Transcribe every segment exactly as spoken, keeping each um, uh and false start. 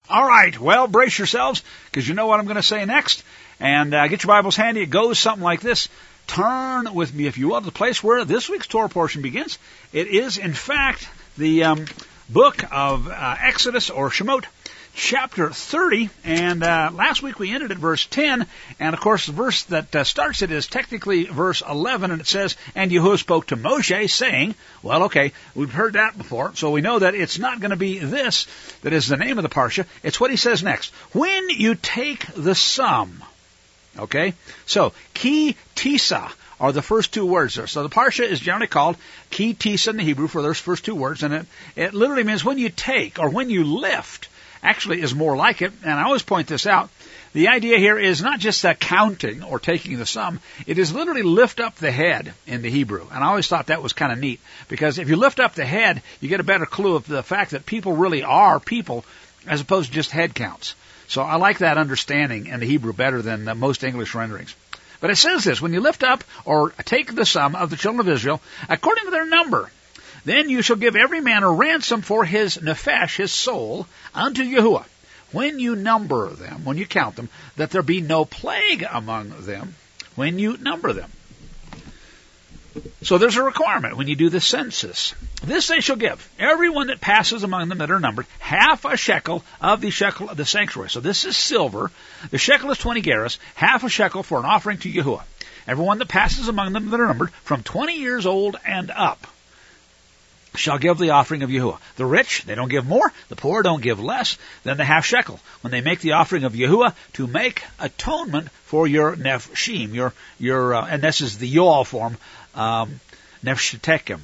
All right, well, brace yourselves, because you know what I'm going to say next. And uh, get your Bibles handy. It goes something like this. Turn with me, if you will, to the place where this week's Torah portion begins. It is, in fact, the um, book of uh, Exodus, or Shemot, chapter thirty. And uh, last week we ended at verse ten. And, of course, the verse that uh, starts it is technically verse eleven. And it says, and Yahuwah spoke to Moshe, saying, well, okay, we've heard that before. So we know that it's not going to be this that is the name of the parsha. It's what he says next. When you take the sum. Okay, so ki tisa are the first two words there. So the parsha is generally called ki tisa in the Hebrew for those first two words, and it, it literally means when you take or when you lift. Actually, is more like it, and I always point this out. The idea here is not just that counting or taking the sum. It is literally lift up the head in the Hebrew, and I always thought that was kind of neat because if you lift up the head, you get a better clue of the fact that people really are people as opposed to just head counts. So I like that understanding in the Hebrew better than uh, most English renderings. But it says this, when you lift up or take the sum of the children of Israel, according to their number, then you shall give every man a ransom for his nefesh, his soul, unto Yahuwah. When you number them, when you count them, that there be no plague among them, when you number them. So there's a requirement when you do the census. This they shall give, everyone that passes among them that are numbered, half a shekel of the shekel of the sanctuary. So this is silver. The shekel is twenty gerahs, half a shekel for an offering to Yahuwah. Everyone that passes among them that are numbered, from twenty years old and up, shall give the offering of Yahuwah. The rich, they don't give more. The poor don't give less than the half shekel. When they make the offering of Yahuwah to make atonement for your nefshim, your, your, uh, and this is the Yoel form, um, nefshetekim,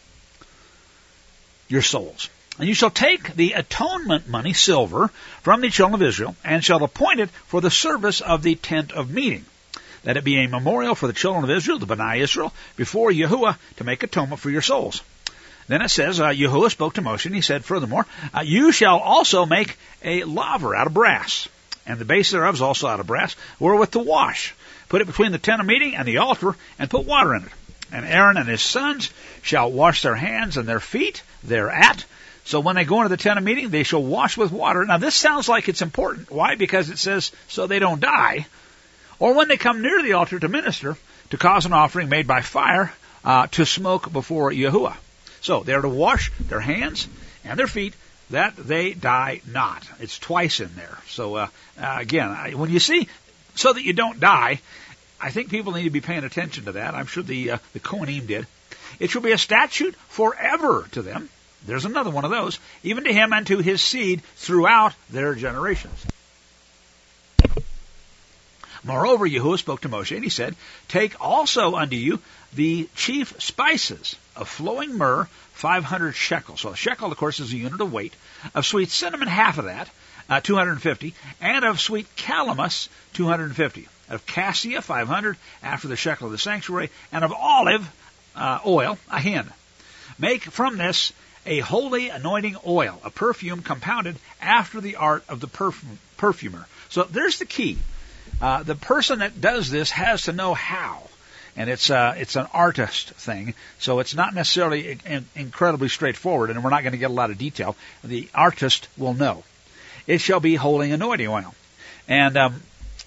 your souls. And you shall take the atonement money, silver, from the children of Israel, and shall appoint it for the service of the tent of meeting, that it be a memorial for the children of Israel, the B'nai Israel, before Yahuwah to make atonement for your souls. Then it says, uh, Yahuwah spoke to Moshe, and he said, furthermore, uh, you shall also make a laver out of brass, and the base thereof is also out of brass, wherewith to wash. Put it between the tent of meeting and the altar, and put water in it. And Aaron and his sons shall wash their hands and their feet thereat. So when they go into the tent of meeting, they shall wash with water. Now this sounds like it's important. Why? Because it says, so they don't die. Or when they come near the altar to minister, to cause an offering made by fire, uh, to smoke before Yahuwah. So they are to wash their hands and their feet, that they die not. It's twice in there. So uh, uh, again, I, when you see, so that you don't die, I think people need to be paying attention to that. I'm sure the uh, the Kohanim did. It shall be a statute forever to them. There's another one of those, even to him and to his seed throughout their generations. Moreover, Yahuwah spoke to Moshe, and he said, take also unto you the chief spices of flowing myrrh, five hundred shekels. So a shekel, of course, is a unit of weight. Of sweet cinnamon, half of that, uh, two hundred fifty. And of sweet calamus, two hundred fifty. Of cassia, five hundred, after the shekel of the sanctuary. And of olive uh, oil, a hin. Make from this a holy anointing oil, a perfume compounded after the art of the perfume, perfumer. So there's the key. Uh, the person that does this has to know how. And it's uh, it's an artist thing, so it's not necessarily in, incredibly straightforward, and we're not going to get a lot of detail. The artist will know. It shall be holy anointing oil. And um,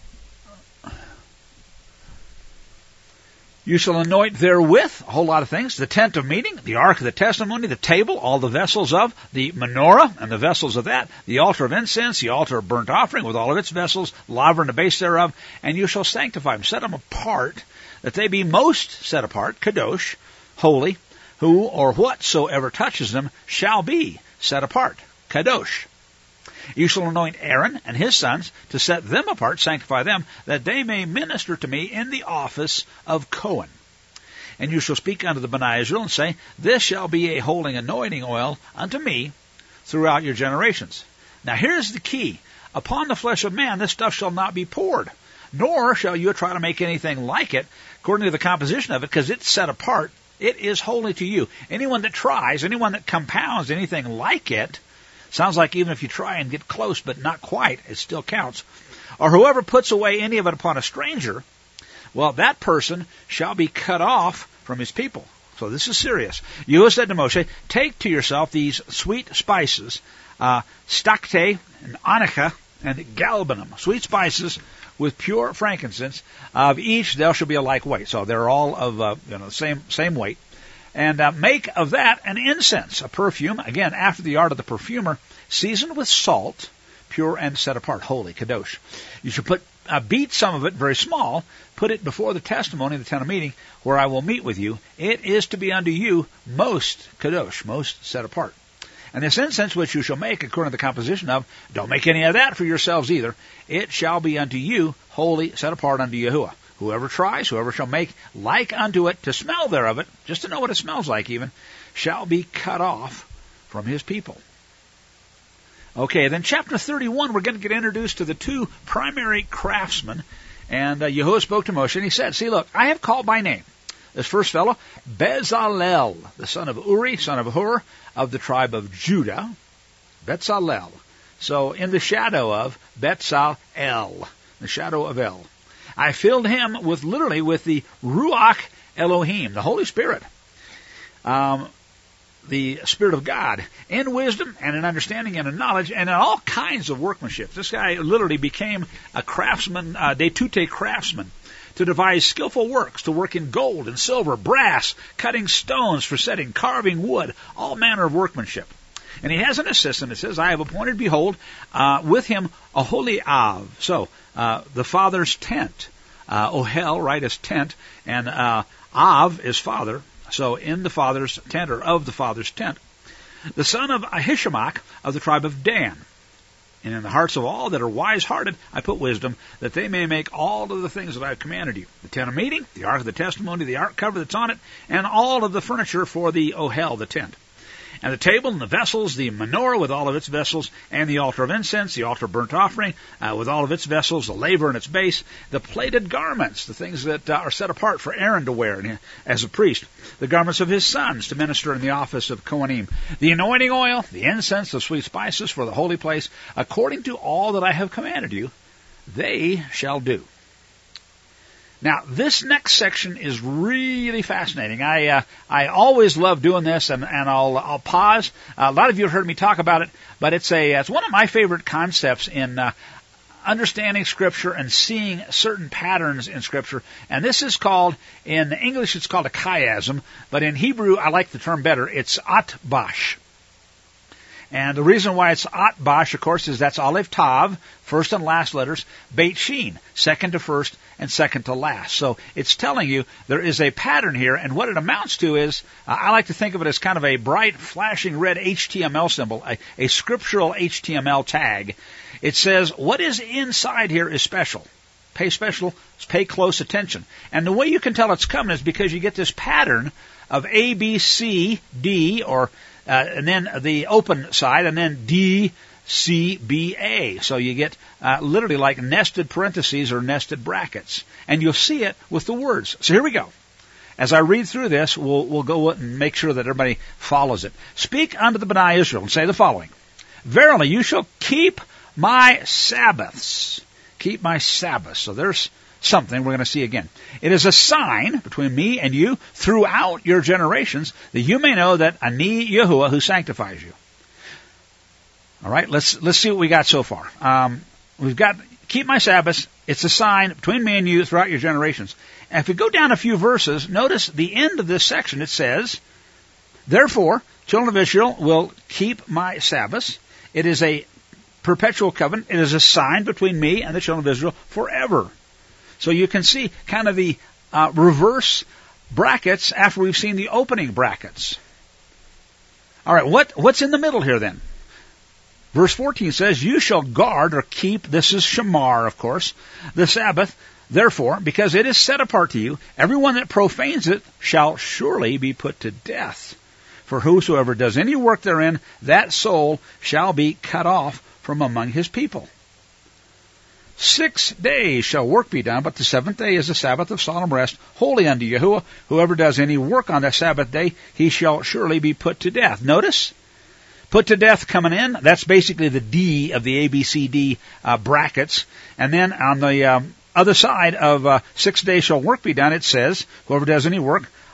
you shall anoint therewith a whole lot of things, the tent of meeting, the ark of the testimony, the table, all the vessels of the menorah, and the vessels of that, the altar of incense, the altar of burnt offering with all of its vessels, laver and the base thereof, and you shall sanctify them, set them apart, that they be most set apart, kadosh, holy, who or whatsoever touches them shall be set apart, kadosh. You shall anoint Aaron and his sons to set them apart, sanctify them, that they may minister to me in the office of Cohen. And you shall speak unto the B'nai Israel and say, this shall be a holy anointing oil unto me throughout your generations. Now here's the key. Upon the flesh of man this stuff shall not be poured, nor shall you try to make anything like it according to the composition of it, because it's set apart. It is holy to you. Anyone that tries, anyone that compounds anything like it, sounds like even if you try and get close but not quite, it still counts. Or whoever puts away any of it upon a stranger, well, that person shall be cut off from his people. So this is serious. Yahuwah said to Moshe, take to yourself these sweet spices, uh, stacte and onycha and galbanum, sweet spices with pure frankincense. Of each there shall be a like weight. So they're all of uh, you know the same same weight. And uh, make of that an incense, a perfume, again, after the art of the perfumer, seasoned with salt, pure and set apart, holy, kadosh. You should put uh, beat some of it very small, put it before the testimony of the tent of meeting, where I will meet with you. It is to be unto you most kadosh, most set apart. And this incense which you shall make according to the composition of, don't make any of that for yourselves either. It shall be unto you holy, set apart unto Yahuwah. Whoever tries, whoever shall make like unto it, to smell thereof it, just to know what it smells like even, shall be cut off from his people. Okay, then chapter thirty-one, we're going to get introduced to the two primary craftsmen. And uh, Yahuwah spoke to Moshe, and he said, see, look, I have called by name this first fellow, Bezalel, the son of Uri, son of Hur, of the tribe of Judah. Bezalel. So in the shadow of Betzalel, the shadow of El. I filled him with, literally, with the Ruach Elohim, the Holy Spirit, um, the Spirit of God, in wisdom and in understanding and in knowledge and in all kinds of workmanship. This guy literally became a craftsman, uh, detute craftsman, to devise skillful works, to work in gold and silver, brass, cutting stones for setting, carving wood, all manner of workmanship. And he has an assistant. It says, I have appointed, behold, uh, with him Aholiab. So, uh, the father's tent. Uh, Ohel, right, is tent. And uh, Av is father. So, in the father's tent, or of the father's tent. The son of Ahishamach of the tribe of Dan. And in the hearts of all that are wise-hearted, I put wisdom, that they may make all of the things that I have commanded you. The tent of meeting, the ark of the testimony, the ark cover that's on it, and all of the furniture for the Ohel, the tent. And the table and the vessels, the menorah with all of its vessels, and the altar of incense, the altar of burnt offering uh, with all of its vessels, the laver and its base, the plated garments, the things that uh, are set apart for Aaron to wear as a priest, the garments of his sons to minister in the office of Kohanim, the anointing oil, the incense, the sweet spices for the holy place, according to all that I have commanded you, they shall do. Now, this next section is really fascinating. I uh, I always love doing this, and, and I'll I'll pause. Uh, a lot of you have heard me talk about it, but it's a it's one of my favorite concepts in uh, understanding Scripture and seeing certain patterns in Scripture. And this is called, in English, it's called a chiasm, but in Hebrew, I like the term better. It's atbash. And the reason why it's atbash, of course, is that's Aleph Tav, first and last letters, Beit Shin, second to first and second to last. So it's telling you there is a pattern here, and what it amounts to is, uh, I like to think of it as kind of a bright, flashing red H T M L symbol, a, a scriptural H T M L tag. It says what is inside here is special. Pay special, pay close attention. And the way you can tell it's coming is because you get this pattern of A, B, C, D, or Uh, and then the open side, and then D, C, B, A. So you get uh, literally like nested parentheses or nested brackets. And you'll see it with the words. So here we go. As I read through this, we'll, we'll go and make sure that everybody follows it. Speak unto the B'nai Israel and say the following. Verily, you shall keep my Sabbaths. Keep my Sabbaths. So there's something we're going to see again. It is a sign between me and you throughout your generations, that you may know that Ani Yahuwah, who sanctifies you. All right, let's let's see what we got so far. Um, we've got keep my Sabbaths. It's a sign between me and you throughout your generations. And if we go down a few verses, notice the end of this section. It says, therefore, children of Israel will keep my Sabbaths. It is a perpetual covenant. It is a sign between me and the children of Israel forever. So you can see kind of the uh, reverse brackets after we've seen the opening brackets. All right, what what's in the middle here then? Verse fourteen says, you shall guard or keep, this is Shamar, of course, the Sabbath, therefore, because it is set apart to you, everyone that profanes it shall surely be put to death. For whosoever does any work therein, that soul shall be cut off from among his people. Six days shall work be done, but the seventh day is the Sabbath of solemn rest, holy unto Yahuwah. Whoever does any work on that Sabbath day, he shall surely be put to death. Notice, put to death coming in, that's basically the D of the A, B, C, D uh, brackets. And then on the um, other side of uh, six days shall work be done, it says, whoever does any work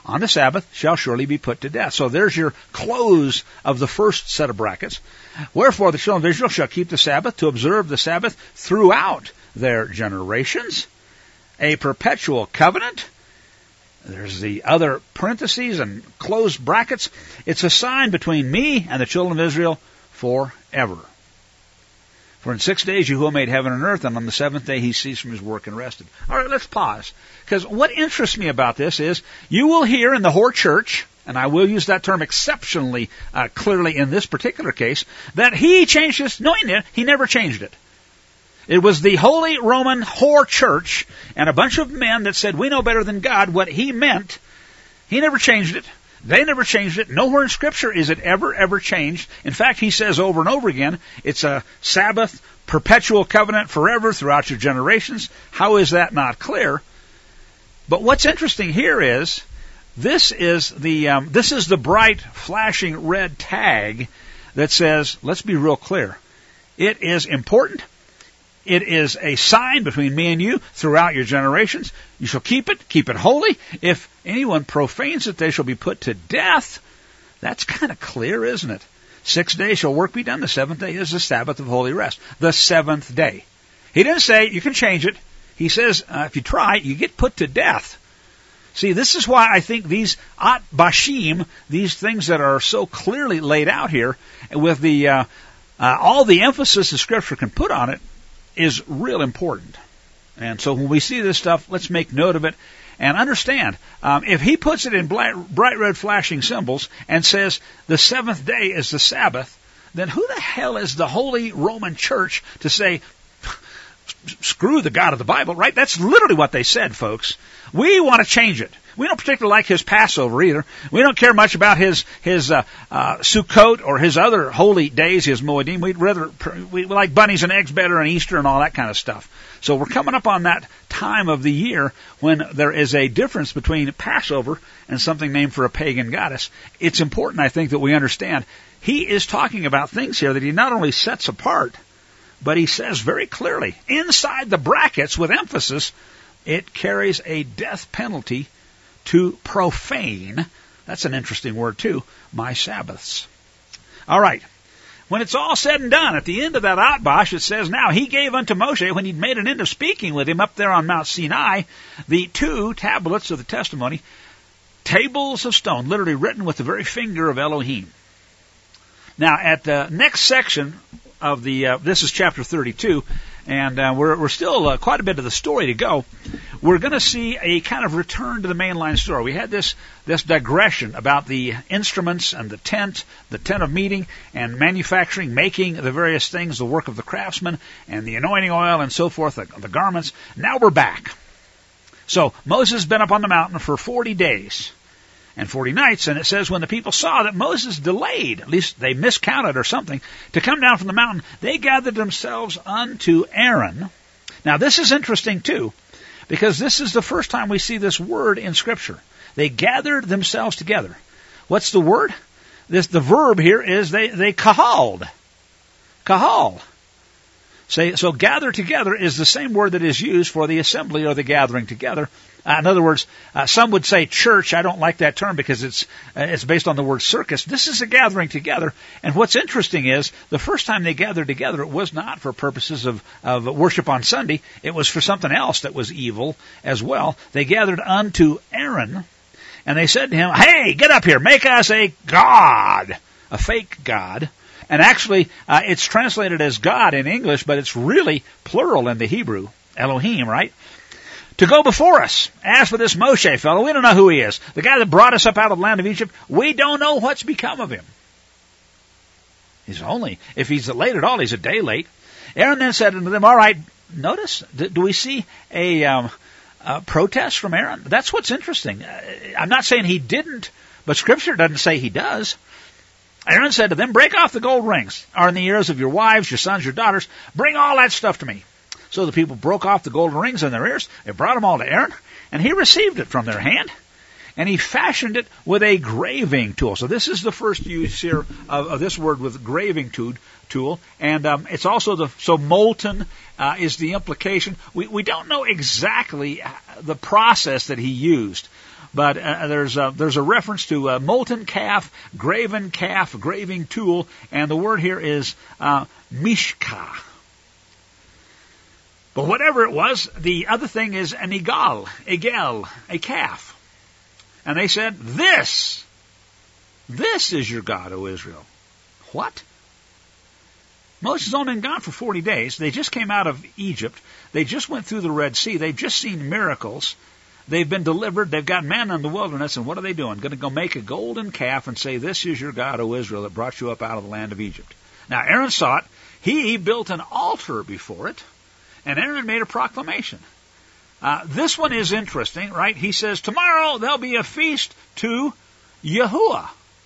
on the Sabbath shall surely be put to death. So there's your close of the first set of brackets. Wherefore the children of Israel shall keep the Sabbath to observe the Sabbath throughout their generations, a perpetual covenant. There's the other parentheses and closed brackets. It's a sign between me and the children of Israel forever. For in six days Yahuwah made heaven and earth, and on the seventh day he ceased from his work and rested. All right, let's pause. Because what interests me about this is you will hear in the Hor Church, and I will use that term exceptionally uh, clearly in this particular case, that he changed his, no, he, ne- he never changed it. It was the Holy Roman Hor Church and a bunch of men that said, we know better than God what he meant. He never changed it. They never changed it. Nowhere in Scripture is it ever, ever changed. In fact, he says over and over again, it's a Sabbath, perpetual covenant forever throughout your generations. How is that not clear? But what's interesting here is, this is the, um, this is the bright, flashing red tag that says, let's be real clear. It is important. It is a sign between me and you throughout your generations. You shall keep it, keep it holy. If anyone profanes it, they shall be put to death. That's kind of clear, isn't it? Six days shall work be done. The seventh day is the Sabbath of holy rest. The seventh day. He didn't say you can change it. He says uh, if you try, you get put to death. See, this is why I think these at bashim, these things that are so clearly laid out here, with the uh, uh, all the emphasis the Scripture can put on it, is real important. And so when we see this stuff, let's make note of it and understand. Um, if he puts it in bright, bright red flashing symbols and says the seventh day is the Sabbath, then who the hell is the Holy Roman Church to say, screw the God of the Bible, right? That's literally what they said, folks. We want to change it. We don't particularly like his Passover either. We don't care much about his his uh, uh, Sukkot or his other holy days, his Moedim. We'd rather we like bunnies and eggs better, and Easter and all that kind of stuff. So we're coming up on that time of the year when there is a difference between Passover and something named for a pagan goddess. It's important, I think, that we understand. He is talking about things here that he not only sets apart, but he says very clearly, inside the brackets with emphasis, it carries a death penalty to profane, that's an interesting word too, my Sabbaths. All right. When it's all said and done, at the end of that Atbash, it says, now he gave unto Moshe, when he'd made an end of speaking with him up there on Mount Sinai, the two tablets of the testimony, tables of stone, literally written with the very finger of Elohim. Now, at the next section of the, uh, this is chapter thirty-two, and uh, we're, we're still uh, quite a bit of the story to go. We're going to see a kind of return to the mainline story. We had this this digression about the instruments and the tent, the tent of meeting, and manufacturing, making the various things, the work of the craftsman, and the anointing oil, and so forth, the, the garments. Now we're back. So Moses has been up on the mountain for forty days. And forty nights, and it says when the people saw that Moses delayed, at least they miscounted or something, to come down from the mountain, they gathered themselves unto Aaron. Now this is interesting too, because this is the first time we see this word in Scripture. They gathered themselves together. What's the word? This the verb here is they they kahaled. Kahal. Say, so gather together is the same word that is used for the assembly or the gathering together. Uh, in other words, uh, some would say church. I don't like that term because it's uh, it's based on the word circus. This is a gathering together. And what's interesting is the first time they gathered together, it was not for purposes of, of worship on Sunday. It was for something else that was evil as well. They gathered unto Aaron, and they said to him, hey, get up here, make us a god, a fake god. And actually, uh, it's translated as God in English, but it's really plural in the Hebrew, Elohim, right? To go before us. As for this Moshe fellow, we don't know who he is. The guy that brought us up out of the land of Egypt, we don't know what's become of him. He's only, if he's late at all, he's a day late. Aaron then said unto them, all right, notice, do we see a, um, a protest from Aaron? That's what's interesting. I'm not saying he didn't, but Scripture doesn't say he does. Aaron said to them, break off the gold rings, are in the ears of your wives, your sons, your daughters. Bring all that stuff to me. So the people broke off the golden rings in their ears. They brought them all to Aaron, and he received it from their hand. and he fashioned it with a graving tool. So this is the first use here of, of this word with graving tool. tool. And um, it's also the, so molten uh, is the implication. We, we don't know exactly the process that he used. But uh, there's a, there's a reference to a molten calf, graven calf, graving tool, and the word here is uh, mishka. But whatever it was, the other thing is an egal, egel, a calf. And they said, this, this is your God, O Israel. What? Moses has only been gone for forty days. They just came out of Egypt. They just went through the Red Sea. They've just seen miracles. They've been delivered. They've got manna in the wilderness. And what are they doing? Going to go make a golden calf and say, this is your God, O Israel, that brought you up out of the land of Egypt. Now, Aaron saw it. He, he built an altar before it. And Aaron made a proclamation. Uh, this one is interesting, right? He says, tomorrow there'll be a feast to Yahuwah.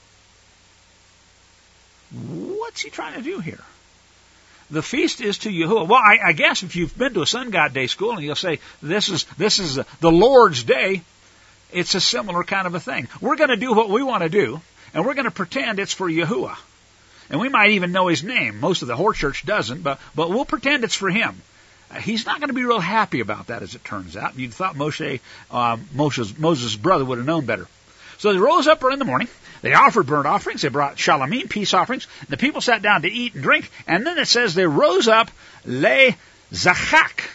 What's he trying to do here? The feast is to Yahuwah. Well, I, I guess if you've been to a Sun God Day school and you'll say, this is this is the Lord's Day, it's a similar kind of a thing. We're going to do what we want to do, and we're going to pretend it's for Yahuwah. And we might even know his name. Most of the Hor Church doesn't, but, but we'll pretend it's for him. Uh, he's not going to be real happy about that, as it turns out. You'd thought Moshe, um, Moses' Moses' brother would have known better. So they rose up early in the morning. They offered burnt offerings. They brought shalamim, peace offerings. The people sat down to eat and drink. And then it says they rose up le zachak.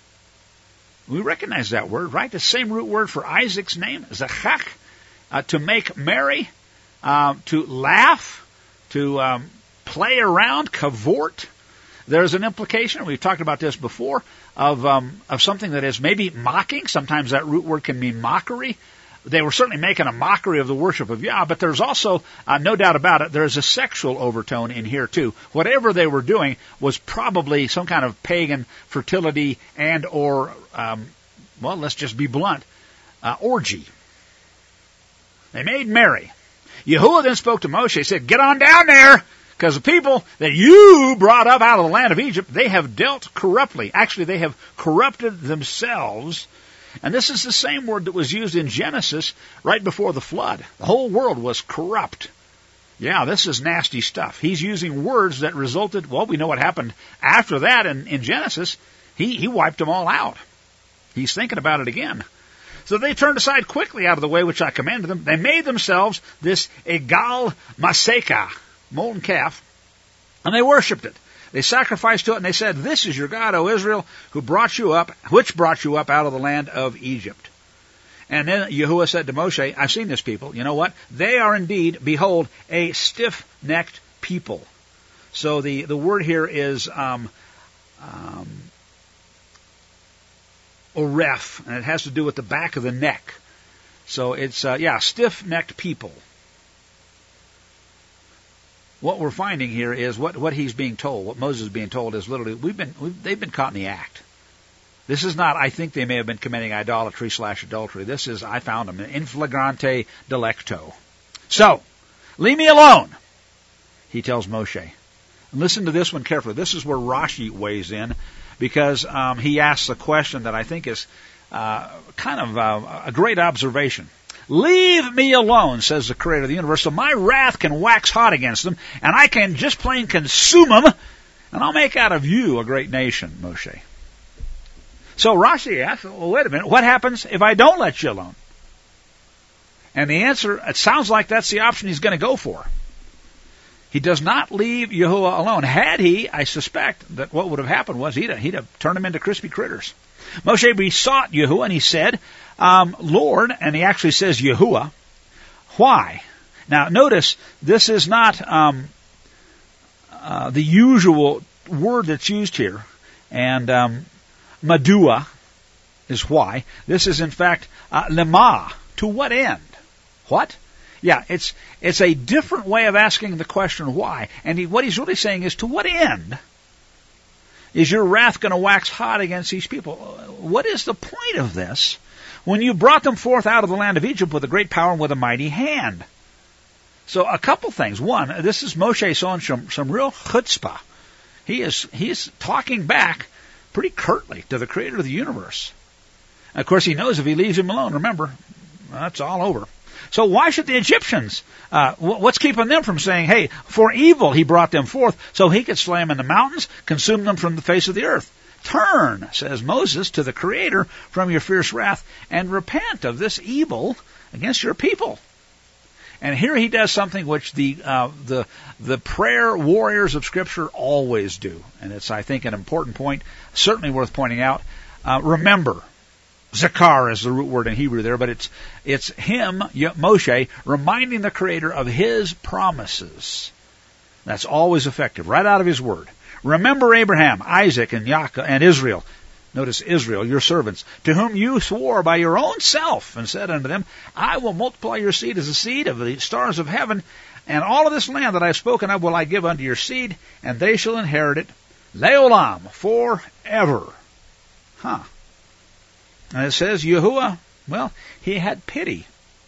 We recognize that word, right? The same root word for Isaac's name, zachak, uh, to make merry, uh, to laugh, to um, play around, cavort. There's an implication, we've talked about this before, of um, of something that is maybe mocking. Sometimes that root word can mean mockery. They were certainly making a mockery of the worship of Yah, but there's also, uh, no doubt about it, there's a sexual overtone in here too. Whatever they were doing was probably some kind of pagan fertility and or, um, well, let's just be blunt, uh, orgy. They made merry. Yahuwah then spoke to Moshe, said, get on down there, because the people that you brought up out of the land of Egypt, they have dealt corruptly. Actually, they have corrupted themselves. And this is the same word that was used in Genesis right before the flood. The whole world was corrupt. Yeah, this is nasty stuff. He's using words that resulted, well, we know what happened after that in, in Genesis. He, he wiped them all out. He's thinking about it again. So they turned aside quickly out of the way which I commanded them. They made themselves this egal maseka, molten calf, and they worshipped it. They sacrificed to it, and they said, this is your God, O Israel, who brought you up, which brought you up out of the land of Egypt. And then Yahuwah said to Moshe, I've seen this people. You know what? They are indeed, behold, a stiff-necked people. So the, the word here is um, um, oref, and it has to do with the back of the neck. So it's, uh, yeah, stiff-necked people. What we're finding here is what, what he's being told, what Moses is being told is literally, we've been, we've, they've been caught in the act. This is not, I think they may have been committing idolatry slash adultery. This is, I found them, in flagrante delicto. So, leave me alone, he tells Moshe. And listen to this one carefully. This is where Rashi weighs in, because um, he asks a question that I think is uh, kind of uh, a great observation. Leave me alone, says the Creator of the universe, so my wrath can wax hot against them, and I can just plain consume them, and I'll make out of you a great nation, Moshe. So Rashi asks, well, wait a minute, what happens if I don't let you alone? And the answer, it sounds like that's the option he's going to go for. He does not leave Yahuwah alone. Had he, I suspect that what would have happened was he'd have, he'd have turned him into crispy critters. Moshe besought Yahuwah, and he said, um, Lord, and he actually says Yahuwah, why? Now, notice, this is not um, uh, the usual word that's used here, and um, madua is why. This is, in fact, uh, lema, to what end? What? Yeah, it's it's a different way of asking the question why. And he, what he's really saying is, to what end is your wrath going to wax hot against these people? What is the point of this when you brought them forth out of the land of Egypt with a great power and with a mighty hand? So a couple things. One, this is Moshe showing some, some real chutzpah. He is he is talking back pretty curtly to the Creator of the universe. And of course, he knows if he leaves him alone, remember, Uh, That's all over. So why should the Egyptians, uh, what's keeping them from saying, hey, for evil he brought them forth so he could slay them in the mountains, consume them from the face of the earth? Turn, says Moses, to the Creator from your fierce wrath and repent of this evil against your people. And here he does something which the uh, the the prayer warriors of Scripture always do. And it's, I think, an important point, certainly worth pointing out. Uh, remember, Zakar is the root word in Hebrew there, but it's it's him, Moshe, reminding the Creator of his promises. That's always effective, right out of his word. Remember Abraham, Isaac, and Jacob, and Israel. Notice Israel, your servants, to whom you swore by your own self, and said unto them, I will multiply your seed as the seed of the stars of heaven, and all of this land that I have spoken of will I give unto your seed, and they shall inherit it, leolam, forever. Huh. And it says, Yahuwah, well, he had pity.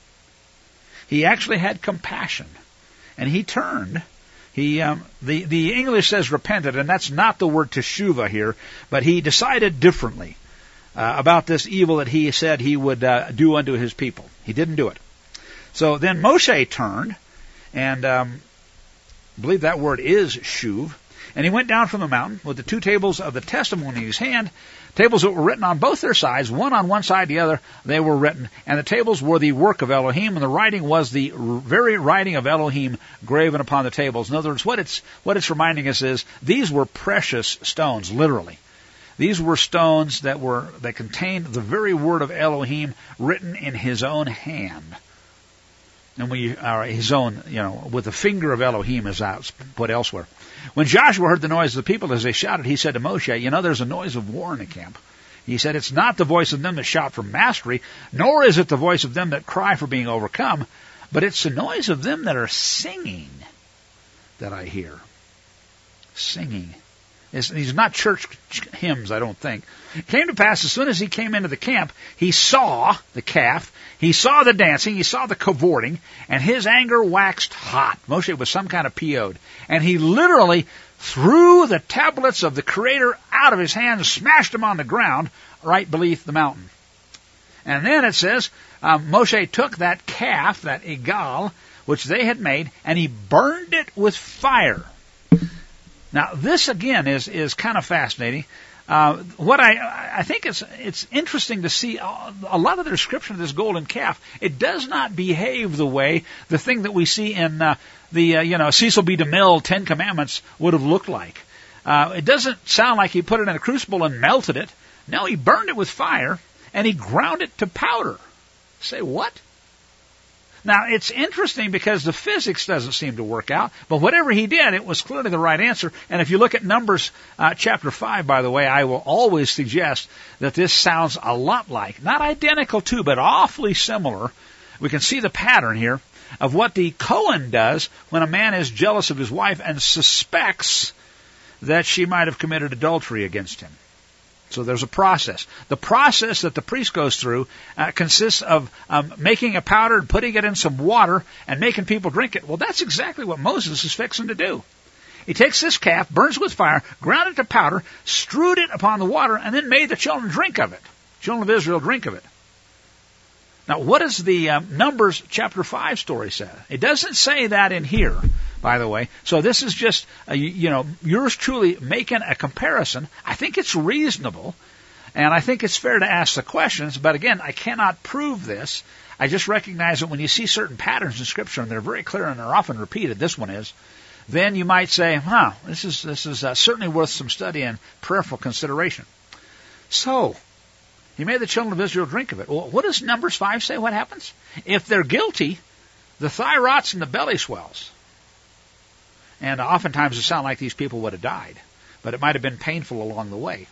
He actually had compassion. And he turned. He, um, the, the English says repented, and that's not the word teshuvah here, but he decided differently uh, about this evil that he said he would uh, do unto his people. He didn't do it. So then Moshe turned, and um, I believe that word is shuv, and he went down from the mountain with the two tables of the testimony in his hand, tables that were written on both their sides, one on one side, the other, they were written. And the tables were the work of Elohim, and the writing was the very writing of Elohim graven upon the tables. In other words, what it's, what it's reminding us is these were precious stones, literally. These were stones that were, that contained the very word of Elohim written in his own hand. And we are his own, you know, with the finger of Elohim, as that's put elsewhere. When Joshua heard the noise of the people as they shouted, he said to Moshe, you know, there's a noise of war in the camp. He said, it's not the voice of them that shout for mastery, nor is it the voice of them that cry for being overcome, but it's the noise of them that are singing that I hear. Singing. It's, these are not church hymns, I don't think. It came to pass, as soon as he came into the camp, he saw the calf, he saw the dancing, he saw the cavorting, and his anger waxed hot. Moshe was some kind of P O'd. And he literally threw the tablets of the Creator out of his hand and smashed them on the ground right beneath the mountain. And then it says, um, Moshe took that calf, that egal, which they had made, and he burned it with fire. Now, this again is, is kind of fascinating. Uh, what I, I think it's, it's interesting to see a, a lot of the description of this golden calf. It does not behave the way the thing that we see in, uh, the, uh, you know, Cecil B. DeMille Ten Commandments would have looked like. Uh, it doesn't sound like he put it in a crucible and melted it. No, he burned it with fire and he ground it to powder. Say what? Now, it's interesting because the physics doesn't seem to work out, but whatever he did, it was clearly the right answer. And if you look at Numbers uh, chapter five, by the way, I will always suggest that this sounds a lot like, not identical to, but awfully similar. We can see the pattern here of what the Kohen does when a man is jealous of his wife and suspects that she might have committed adultery against him. So there's a process. The process that the priest goes through uh, consists of um, making a powder and putting it in some water and making people drink it. Well, that's exactly what Moses is fixing to do. He takes this calf, burns it with fire, ground it to powder, strewed it upon the water, and then made the children drink of it. Children of Israel drink of it. Now, what does the um, Numbers chapter five story say? It doesn't say that in here, by the way. So this is just, uh, you, you know, yours truly making a comparison. I think it's reasonable, and I think it's fair to ask the questions. But again, I cannot prove this. I just recognize that when you see certain patterns in Scripture, and they're very clear and they're often repeated, this one is, then you might say, huh, this is, this is uh, certainly worth some study and prayerful consideration. So, he made the children of Israel drink of it. Well, what does Numbers five say what happens? If they're guilty, the thigh rots and the belly swells. And oftentimes it sounds like these people would have died, but it might have been painful along the way.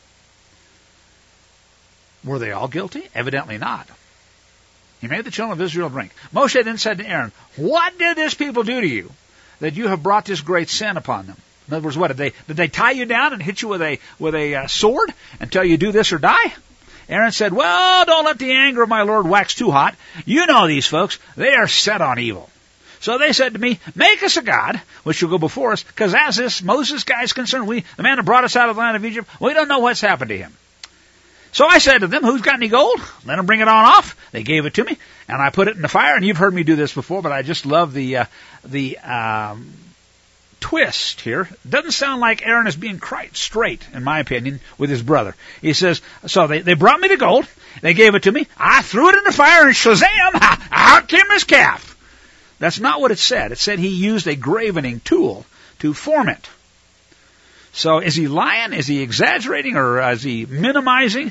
Were they all guilty? Evidently not. He made the children of Israel drink. Moshe then said to Aaron, what did this people do to you, that you have brought this great sin upon them? In other words, what did they did they tie you down and hit you with a with a uh, sword and tell you do this or die? Aaron said, well, don't let the anger of my Lord wax too hot. You know these folks, they are set on evil. So they said to me, make us a god, which shall go before us, because as this Moses guy is concerned, we, the man who brought us out of the land of Egypt, we don't know what's happened to him. So I said to them, who's got any gold? Let them bring it on off. They gave it to me, and I put it in the fire. And you've heard me do this before, but I just love the uh, the um, twist here. It doesn't sound like Aaron is being quite straight, in my opinion, with his brother. He says, so they, they brought me the gold. They gave it to me. I threw it in the fire, and shazam, out came his calf. That's not what it said. It said he used a gravening tool to form it. So is he lying? Is he exaggerating? Or is he minimizing?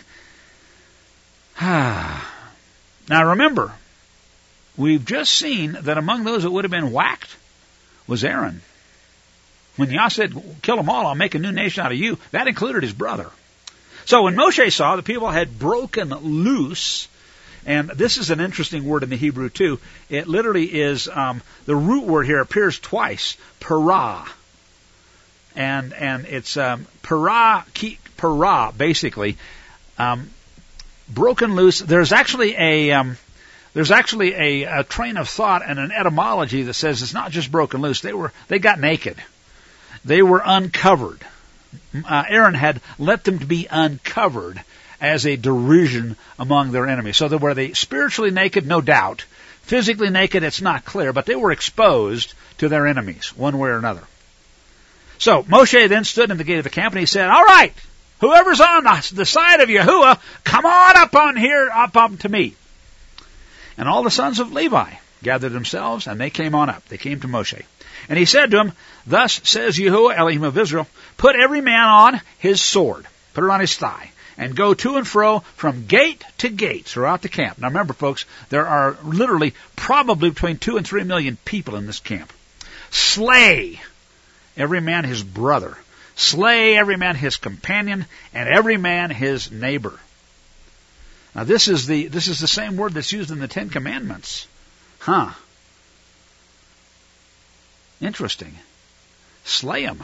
Now remember, we've just seen that among those that would have been whacked was Aaron. When Yah said, kill them all, I'll make a new nation out of you, that included his brother. So when Moshe saw the people had broken loose, and this is an interesting word in the Hebrew too, it literally is, um, the root word here appears twice, parah. And, and it's, um, parah, ki, parah, basically, um, broken loose. There's actually a, um, there's actually a, a train of thought and an etymology that says it's not just broken loose. They were, they got naked. They were uncovered. Uh, Aaron had let them to be uncovered as a derision among their enemies. So that were they spiritually naked? No doubt. Physically naked, it's not clear, but they were exposed to their enemies, one way or another. So Moshe then stood in the gate of the camp and he said, all right, whoever's on the side of Yahuwah, come on up on here, up, up to me. And all the sons of Levi gathered themselves, and they came on up. They came to Moshe. And he said to him, thus says Yahuwah, Elohim of Israel, put every man on his sword, put it on his thigh, and go to and fro from gate to gate throughout the camp. Now remember, folks, there are literally probably between two and three million people in this camp. Slay every man his brother. Slay every man his companion, and every man his neighbor. Now this is the this is the same word that's used in the Ten Commandments. Huh. Interesting. Slay them.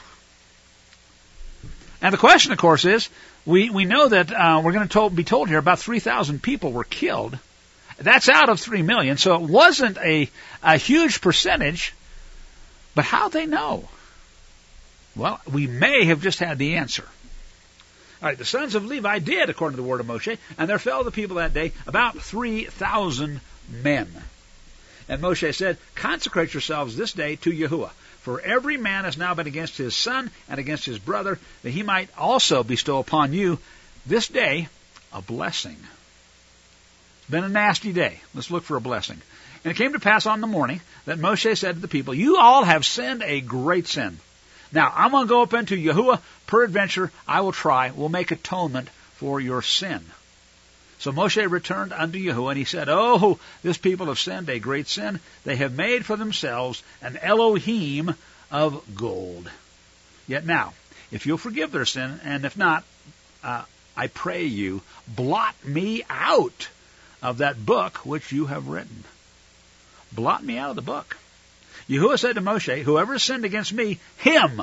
And the question, of course, is, we, we know that uh, we're going to told, be told here about three thousand people were killed. That's out of three million, so it wasn't a, a huge percentage, but how they know? Well, we may have just had the answer. All right, the sons of Levi did, according to the word of Moshe, and there fell the people that day about three thousand men. And Moshe said, consecrate yourselves this day to Yahuwah, for every man has now been against his son and against his brother, that he might also bestow upon you this day a blessing. It's been a nasty day. Let's look for a blessing. And it came to pass on the morning that Moshe said to the people, you all have sinned a great sin. Now, I'm going to go up into Yahuwah. Peradventure, I will try, will make atonement for your sin. So Moshe returned unto Yahuwah, and he said, oh, this people have sinned a great sin. They have made for themselves an Elohim of gold. Yet now, if you'll forgive their sin, and if not, uh, I pray you, blot me out of that book which you have written. Blot me out of the book. Yahuwah said to Moshe, whoever has sinned against me, him,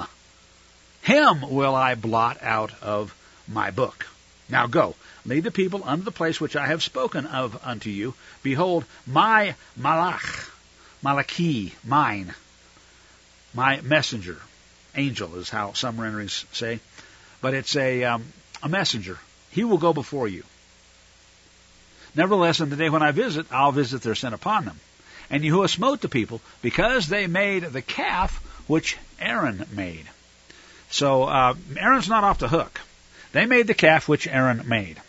him will I blot out of my book. Now go, lead the people unto the place which I have spoken of unto you. Behold, my malach, malachi, mine, my messenger, angel is how some renderings say, but it's a um, a messenger. He will go before you. Nevertheless, in the day when I visit, I'll visit their sin upon them. And Yahuwah smote the people because they made the calf which Aaron made. So uh, Aaron's not off the hook. They made the calf which Aaron made.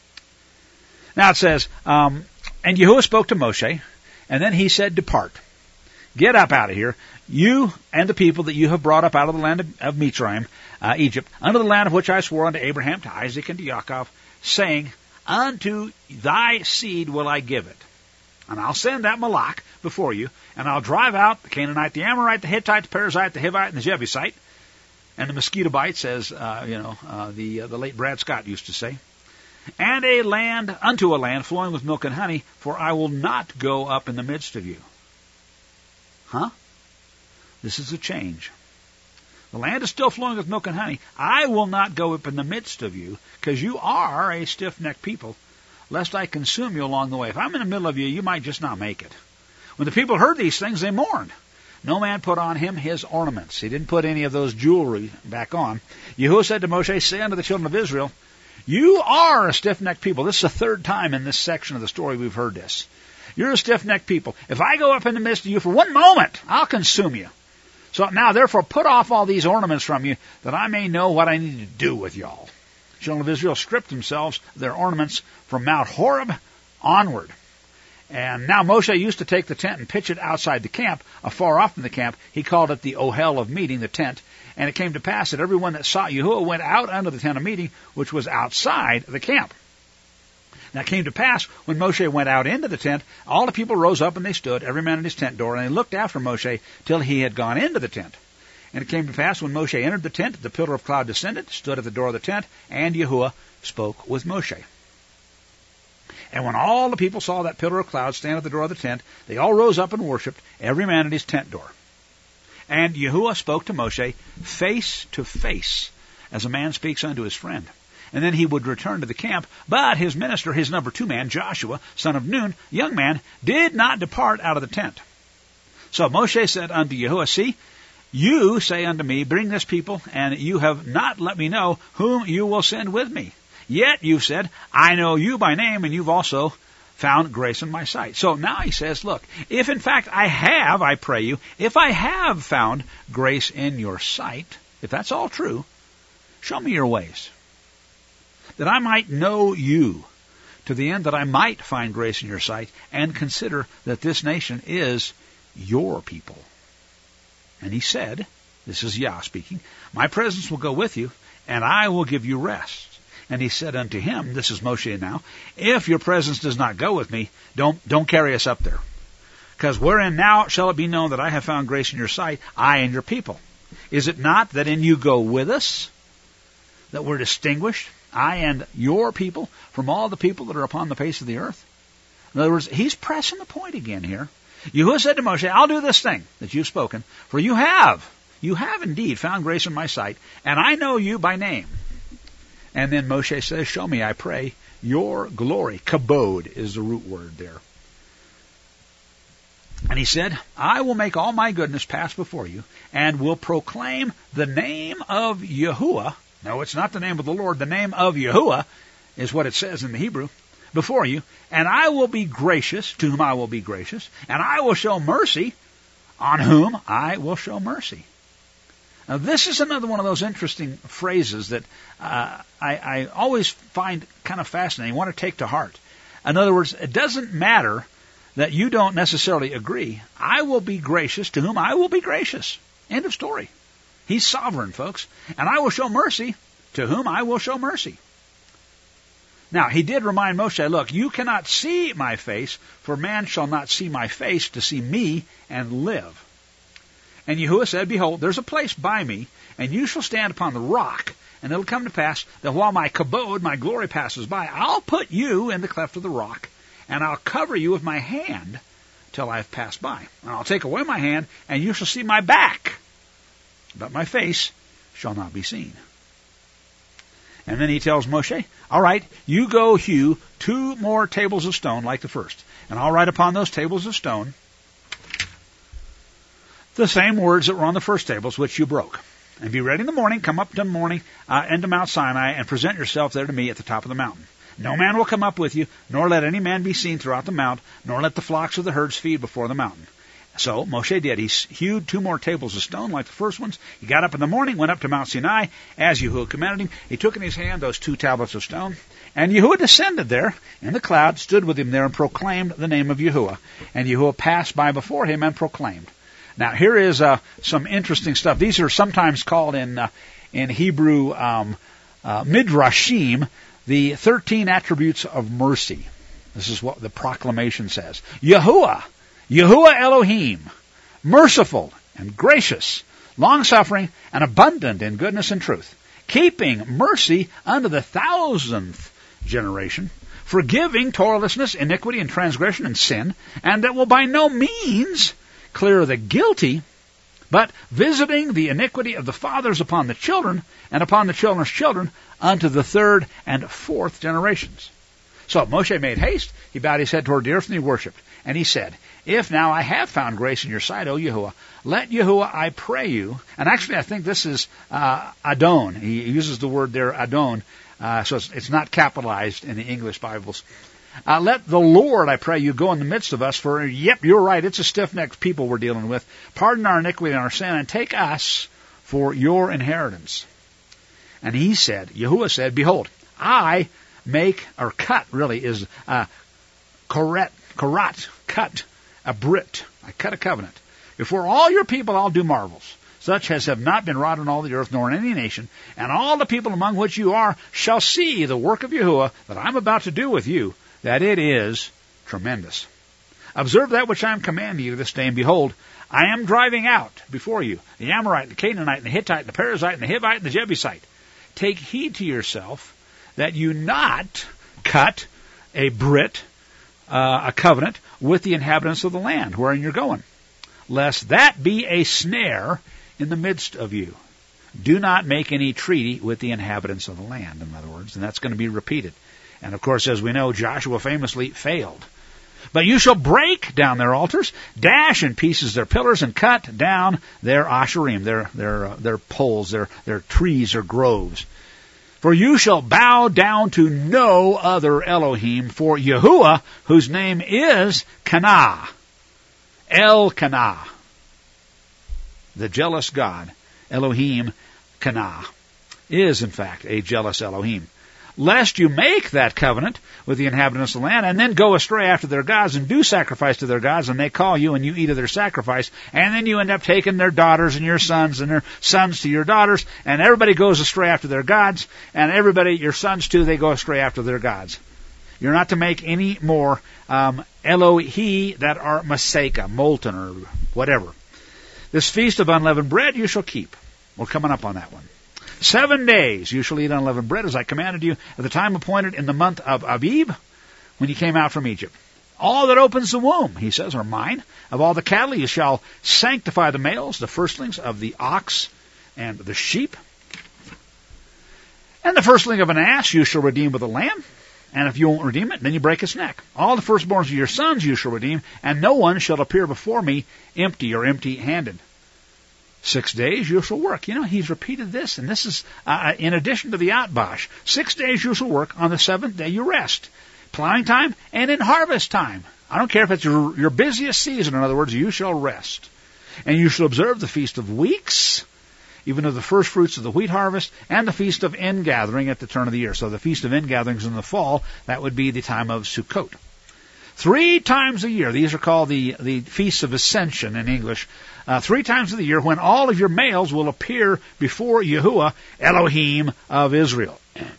Now it says, um, and Yahuwah spoke to Moshe, and then he said, depart. Get up out of here, you and the people that you have brought up out of the land of, of Mitzrayim, uh, Egypt, unto the land of which I swore unto Abraham, to Isaac, and to Yaakov, saying, unto thy seed will I give it. And I'll send that Malach before you, and I'll drive out the Canaanite, the Amorite, the Hittite, the Perizzite, the Hivite, and the Jebusite, and the mosquito bites, as uh, you know, uh, the uh, the late Brad Scott used to say, and a land unto a land flowing with milk and honey, for I will not go up in the midst of you. Huh? This is a change. The land is still flowing with milk and honey. I will not go up in the midst of you, because you are a stiff-necked people, lest I consume you along the way. If I'm in the middle of you, you might just not make it. When the people heard these things, they mourned. No man put on him his ornaments. He didn't put any of those jewelry back on. Yahuwah said to Moshe, say unto the children of Israel, You are a stiff-necked people. This is the third time in this section of the story we've heard this. You're a stiff-necked people. If I go up in the midst of you for one moment, I'll consume you. So now, therefore, put off all these ornaments from you, that I may know what I need to do with y'all. The children of Israel stripped themselves of their ornaments from Mount Horeb onward. And now Moshe used to take the tent and pitch it outside the camp, afar off from the camp. He called it the Ohel of meeting, the tent. And it came to pass that everyone that saw Yahuwah went out unto the tent of meeting, which was outside the camp. Now it came to pass, when Moshe went out into the tent, all the people rose up and they stood, every man at his tent door, and they looked after Moshe till he had gone into the tent. And it came to pass, when Moshe entered the tent, the pillar of cloud descended, stood at the door of the tent, and Yahuwah spoke with Moshe. And when all the people saw that pillar of cloud stand at the door of the tent, they all rose up and worshipped, every man at his tent door. And Yahuwah spoke to Moshe face to face, as a man speaks unto his friend. And then he would return to the camp. But his minister, his number two man, Joshua, son of Nun, young man, did not depart out of the tent. So Moshe said unto Yahuwah, See, you say unto me, bring this people, and you have not let me know whom you will send with me. Yet you've said, I know you by name, and you've also found grace in my sight. So now he says, look, if in fact I have, I pray you, if I have found grace in your sight, if that's all true, show me your ways, that I might know you, to the end that I might find grace in your sight, and consider that this nation is your people. And he said, this is Yah speaking, my presence will go with you, and I will give you rest. And he said unto him, this is Moshe now, if your presence does not go with me, don't don't carry us up there. Because wherein now shall it be known that I have found grace in your sight, I and your people? Is it not that in you go with us, that we're distinguished, I and your people, from all the people that are upon the face of the earth? In other words, he's pressing the point again here. Yahuwah said to Moshe, I'll do this thing that you've spoken, for you have, you have indeed found grace in my sight, and I know you by name. And then Moshe says, show me, I pray, your glory. Kabod is the root word there. And he said, I will make all my goodness pass before you, and will proclaim the name of Yahuwah. No, it's not the name of the Lord. The name of Yahuwah is what it says in the Hebrew, before you. And I will be gracious, to whom I will be gracious. And I will show mercy, on whom I will show mercy. Now, this is another one of those interesting phrases that uh, I, I always find kind of fascinating, I want to take to heart. In other words, it doesn't matter that you don't necessarily agree. I will be gracious to whom I will be gracious. End of story. He's sovereign, folks. And I will show mercy to whom I will show mercy. Now, he did remind Moshe, look, you cannot see my face, for man shall not see my face to see me and live. And Yahuwah said, behold, there's a place by me, and you shall stand upon the rock, and it'll come to pass that while my kabod, my glory, passes by, I'll put you in the cleft of the rock, and I'll cover you with my hand till I've passed by. And I'll take away my hand, and you shall see my back, but my face shall not be seen. And then he tells Moshe, all right, you go hew two more tables of stone like the first, and I'll write upon those tables of stone the same words that were on the first tables, which you broke. And be ready in the morning, come up to the morning, uh, into Mount Sinai, and present yourself there to me at the top of the mountain. No man will come up with you, nor let any man be seen throughout the mount, nor let the flocks of the herds feed before the mountain. So Moshe did. He hewed two more tables of stone like the first ones. He got up in the morning, went up to Mount Sinai, as Yahuwah commanded him. He took in his hand those two tablets of stone, and Yahuwah descended there in the cloud, stood with him there, and proclaimed the name of Yahuwah. And Yahuwah passed by before him and proclaimed. Now, here is uh, some interesting stuff. These are sometimes called in uh, in Hebrew um, uh, midrashim, the thirteen attributes of mercy. This is what the proclamation says. Yahuwah, Yahuwah Elohim, merciful and gracious, long-suffering and abundant in goodness and truth, keeping mercy unto the thousandth generation, forgiving toilsomness, iniquity, and transgression and sin, and that will by no means clear the guilty, but visiting the iniquity of the fathers upon the children, and upon the children's children, unto the third and fourth generations. So Moshe made haste, he bowed his head toward the earth, and he worshipped. And he said, if now I have found grace in your sight, O Yahuwah, let Yahuwah, I pray you, and actually I think this is uh, Adon, he uses the word there, Adon, Uh, so it's, it's not capitalized in the English Bibles. Uh, let the Lord, I pray you, go in the midst of us, for, yep, you're right, it's a stiff-necked people we're dealing with. Pardon our iniquity and our sin, and take us for your inheritance. And he said, Yahuwah said, behold, I make, or cut, really, is uh, koret, korat, cut, a brit. I cut a covenant. Before all your people I'll do marvels, such as have not been wrought on all the earth, nor in any nation, and all the people among which you are shall see the work of Yahuwah that I'm about to do with you, that it is tremendous. Observe that which I am commanding you this day, and behold, I am driving out before you the Amorite, the Canaanite, and the Hittite, and the Perizzite, and the Hivite, and the Jebusite. Take heed to yourself that you not cut a brit, uh, a covenant, with the inhabitants of the land wherein you're going, lest that be a snare in the midst of you. Do not make any treaty with the inhabitants of the land, in other words, and that's going to be repeated. And of course, as we know, Joshua famously failed. But you shall break down their altars, dash in pieces their pillars, and cut down their asherim, their their uh, their poles, their their trees or groves. For you shall bow down to no other Elohim, for Yahuwah, whose name is Kanah, El Kanah, the jealous God, Elohim Kanah, is in fact a jealous Elohim. Lest you make that covenant with the inhabitants of the land, and then go astray after their gods, and do sacrifice to their gods, and they call you, and you eat of their sacrifice, and then you end up taking their daughters and your sons, and their sons to your daughters, and everybody goes astray after their gods, and everybody, your sons too, they go astray after their gods. You're not to make any more um, Elohi that are maseka, molten, or whatever. This feast of unleavened bread you shall keep. We're coming up on that one. Seven days you shall eat unleavened bread, as I commanded you, at the time appointed in the month of Abib, when you came out from Egypt. All that opens the womb, he says, are mine. Of all the cattle you shall sanctify the males, the firstlings of the ox and the sheep. And the firstling of an ass you shall redeem with a lamb. And if you won't redeem it, then you break its neck. All the firstborns of your sons you shall redeem, and no one shall appear before me empty or empty-handed. Six days you shall work. You know, he's repeated this, and this is uh, in addition to the Atbash. Six days you shall work. On the seventh day you rest. Plowing time and in harvest time. I don't care if it's your, your busiest season. In other words, you shall rest. And you shall observe the Feast of Weeks, even of the first fruits of the wheat harvest, and the Feast of Ingathering at the turn of the year. So the Feast of Ingathering is in the fall. That would be the time of Sukkot. Three times a year, these are called the, the Feasts of Ascension in English, uh, three times of the year when all of your males will appear before Yahuwah, Elohim of Israel.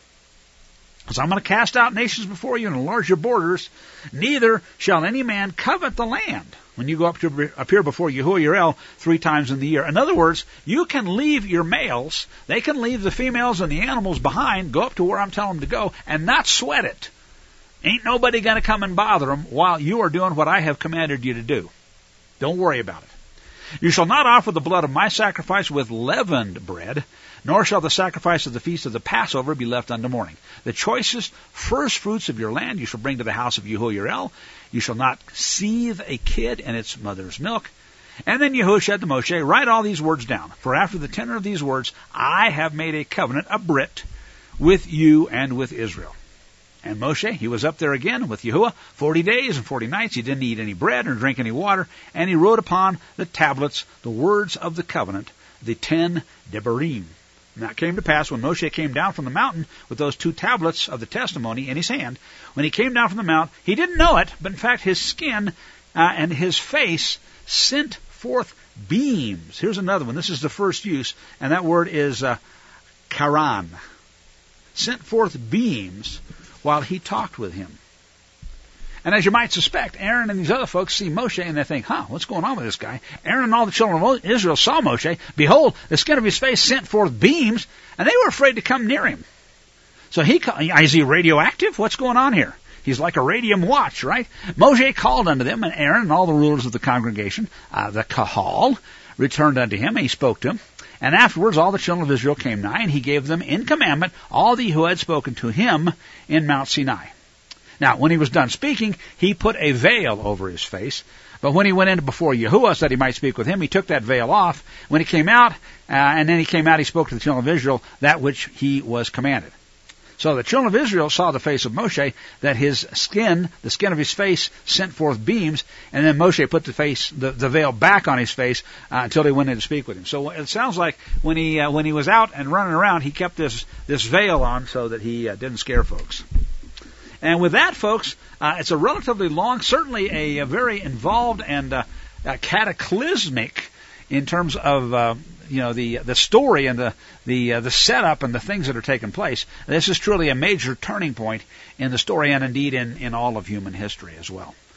So I'm going to cast out nations before you and enlarge your borders. Neither shall any man covet the land when you go up to appear before Yahuwah your El three times in the year. In other words, you can leave your males, they can leave the females and the animals behind, go up to where I'm telling them to go, and not sweat it. Ain't nobody going to come and bother them while you are doing what I have commanded you to do. Don't worry about it. You shall not offer the blood of my sacrifice with leavened bread, nor shall the sacrifice of the feast of the Passover be left unto morning. The choicest first fruits of your land you shall bring to the house of Yahuwah your El. You shall not seethe a kid in its mother's milk. And then Yahuwah said to Moshe, write all these words down, for after the tenor of these words I have made a covenant, a brit, with you and with Israel. And Moshe, he was up there again with Yahuwah forty days and forty nights. He didn't eat any bread or drink any water. And he wrote upon the tablets the words of the covenant, the ten Debarim. And that came to pass when Moshe came down from the mountain with those two tablets of the testimony in his hand. When he came down from the mount, he didn't know it, but in fact his skin uh, and his face sent forth beams. Here's another one. This is the first use, and that word is uh, karan. Sent forth beams while he talked with him. And as you might suspect, Aaron and these other folks see Moshe and they think, huh, what's going on with this guy? Aaron and all the children of Israel saw Moshe. Behold, the skin of his face sent forth beams, and they were afraid to come near him. So he, is he radioactive? What's going on here? He's like a radium watch, right? Moshe called unto them, and Aaron and all the rulers of the congregation, uh, the Kahal, returned unto him, and he spoke to him. And afterwards all the children of Israel came nigh, and he gave them in commandment all the who had spoken to him in Mount Sinai. Now, when he was done speaking, he put a veil over his face. But when he went in before Yahuwah, so that he might speak with him, he took that veil off. When he came out, uh, and then he came out, he spoke to the children of Israel that which he was commanded. So the children of Israel saw the face of Moshe, that his skin, the skin of his face, sent forth beams, and then Moshe put the face, the, the veil back on his face uh, until they went in to speak with him. So it sounds like when he uh, when he was out and running around, he kept this this veil on so that he uh, didn't scare folks. And with that, folks, uh, it's a relatively long, certainly a, a very involved and uh, uh, cataclysmic in terms of uh, you know the the story and the the uh, the setup and the things that are taking place. This is truly a major turning point in the story and indeed in, in all of human history as well.